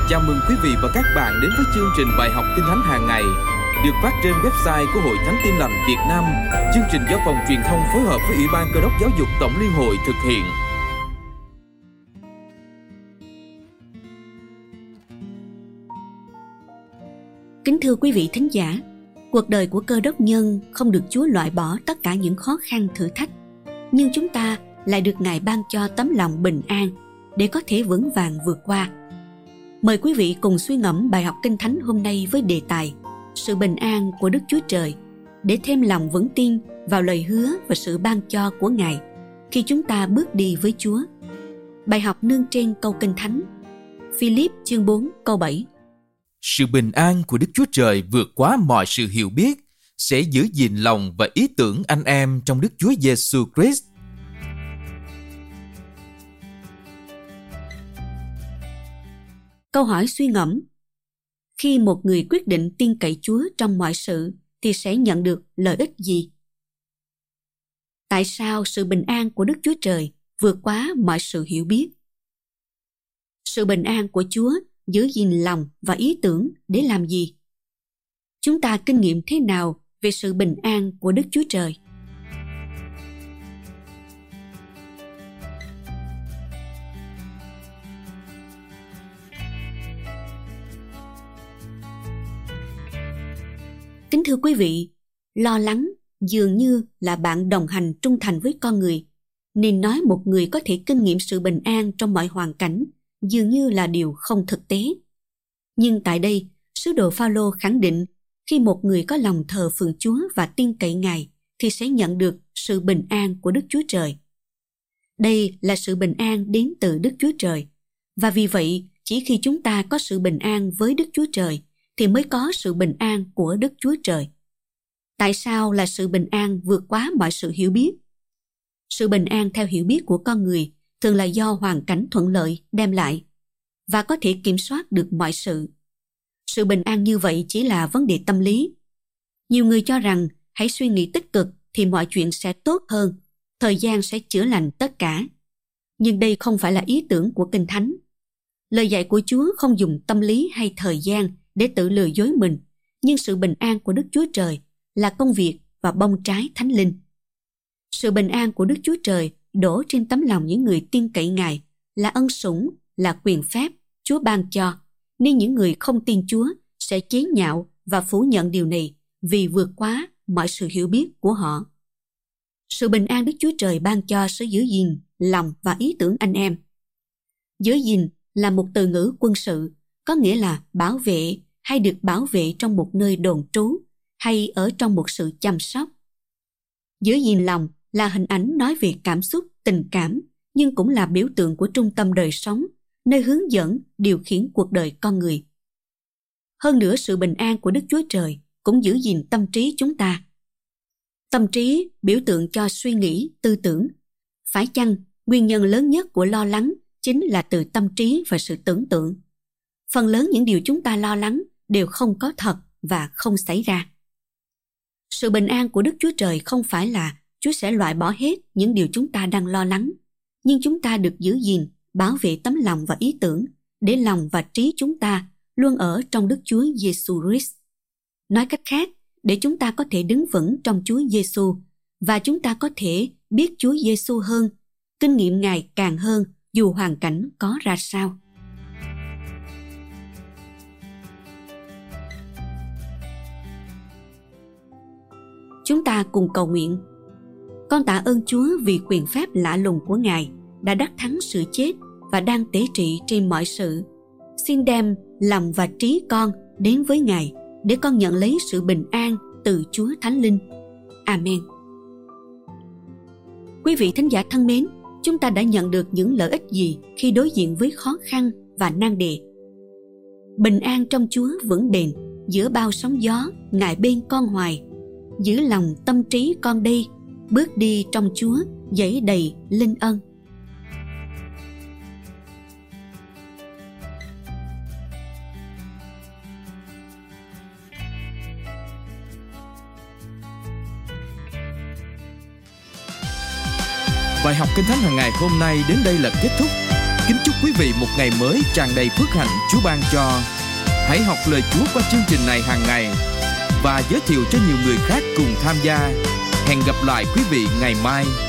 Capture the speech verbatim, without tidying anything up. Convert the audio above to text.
Chào mừng quý vị và các bạn đến với chương trình bài học Kinh Thánh hàng ngày được phát trên website của Hội Thánh Tin Lành Việt Nam. Chương trình do Phòng Truyền thông phối hợp với Ủy ban Cơ đốc Giáo dục Tổng Liên hội thực hiện. Kính thưa quý vị thính giả, cuộc đời của cơ đốc nhân không được Chúa loại bỏ tất cả những khó khăn thử thách, nhưng chúng ta lại được Ngài ban cho tấm lòng bình an để có thể vững vàng vượt qua. Mời quý vị cùng suy ngẫm bài học Kinh Thánh hôm nay với đề tài Sự bình an của Đức Chúa Trời, để thêm lòng vững tin vào lời hứa và sự ban cho của Ngài khi chúng ta bước đi với Chúa. Bài học nương trên câu Kinh Thánh Phi-líp chương bốn câu bảy. Sự bình an của Đức Chúa Trời vượt quá mọi sự hiểu biết sẽ giữ gìn lòng và ý tưởng anh em trong Đức Chúa Giêsu Christ. Câu hỏi suy ngẫm: khi một người quyết định tin cậy Chúa trong mọi sự thì sẽ nhận được lợi ích gì? Tại sao sự bình an của Đức Chúa Trời vượt quá mọi sự hiểu biết? Sự bình an của Chúa giữ gìn lòng và ý tưởng để làm gì? Chúng ta kinh nghiệm thế nào về sự bình an của Đức Chúa Trời? Kính thưa quý vị, lo lắng dường như là bạn đồng hành trung thành với con người, nên nói một người có thể kinh nghiệm sự bình an trong mọi hoàn cảnh dường như là điều không thực tế. Nhưng tại đây, sứ đồ Phao-lô khẳng định khi một người có lòng thờ phượng Chúa và tin cậy Ngài thì sẽ nhận được sự bình an của Đức Chúa Trời. Đây là sự bình an đến từ Đức Chúa Trời, và vì vậy chỉ khi chúng ta có sự bình an với Đức Chúa Trời thì mới có sự bình an của Đức Chúa Trời. Tại sao là sự bình an vượt quá mọi sự hiểu biết? Sự bình an theo hiểu biết của con người thường là do hoàn cảnh thuận lợi đem lại và có thể kiểm soát được mọi sự. Sự bình an như vậy chỉ là vấn đề tâm lý. Nhiều người cho rằng hãy suy nghĩ tích cực thì mọi chuyện sẽ tốt hơn, thời gian sẽ chữa lành tất cả. Nhưng đây không phải là ý tưởng của Kinh Thánh. Lời dạy của Chúa không dùng tâm lý hay thời gian để tự lừa dối mình, nhưng sự bình an của Đức Chúa Trời là công việc và bông trái thánh linh. Sự bình an của Đức Chúa Trời đổ trên tấm lòng những người tin cậy Ngài là ân sủng, là quyền phép Chúa ban cho, nên những người không tin Chúa sẽ chế nhạo và phủ nhận điều này vì vượt quá mọi sự hiểu biết của họ. Sự bình an Đức Chúa Trời ban cho sẽ giữ gìn lòng và ý tưởng anh em. Giữ gìn là một từ ngữ quân sự, có nghĩa là bảo vệ hay được bảo vệ trong một nơi đồn trú hay ở trong một sự chăm sóc. Giữ gìn lòng là hình ảnh nói về cảm xúc, tình cảm, nhưng cũng là biểu tượng của trung tâm đời sống, nơi hướng dẫn, điều khiển cuộc đời con người. Hơn nữa, sự bình an của Đức Chúa Trời cũng giữ gìn tâm trí chúng ta. Tâm trí biểu tượng cho suy nghĩ, tư tưởng. Phải chăng nguyên nhân lớn nhất của lo lắng chính là từ tâm trí và sự tưởng tượng? Phần lớn những điều chúng ta lo lắng đều không có thật và không xảy ra. Sự bình an của Đức Chúa Trời không phải là Chúa sẽ loại bỏ hết những điều chúng ta đang lo lắng, nhưng chúng ta được giữ gìn, bảo vệ tấm lòng và ý tưởng để lòng và trí chúng ta luôn ở trong Đức Chúa Giêsu Christ. Nói cách khác, để chúng ta có thể đứng vững trong Chúa Giêsu và chúng ta có thể biết Chúa Giêsu hơn, kinh nghiệm Ngài càng hơn dù hoàn cảnh có ra sao. Chúng ta cùng cầu nguyện. Con tạ ơn Chúa vì quyền phép lạ lùng của Ngài đã đắc thắng sự chết và đang tể trị trên mọi sự. Xin đem lòng và trí con đến với Ngài để con nhận lấy sự bình an từ Chúa Thánh Linh. Amen. Quý vị thính giả thân mến, chúng ta đã nhận được những lợi ích gì khi đối diện với khó khăn và nan đề? Bình an trong Chúa vững bền giữa bao sóng gió, Ngài bên con hoài. Giữ lòng tâm trí con đây, bước đi trong Chúa dẫy đầy linh ân. Bài học Kinh Thánh hàng ngày hôm nay đến đây là kết thúc. Kính chúc quý vị một ngày mới tràn đầy phước hạnh Chúa ban cho. Hãy học lời Chúa qua chương trình này hàng ngày và giới thiệu cho nhiều người khác cùng tham gia. Hẹn gặp lại quý vị ngày mai.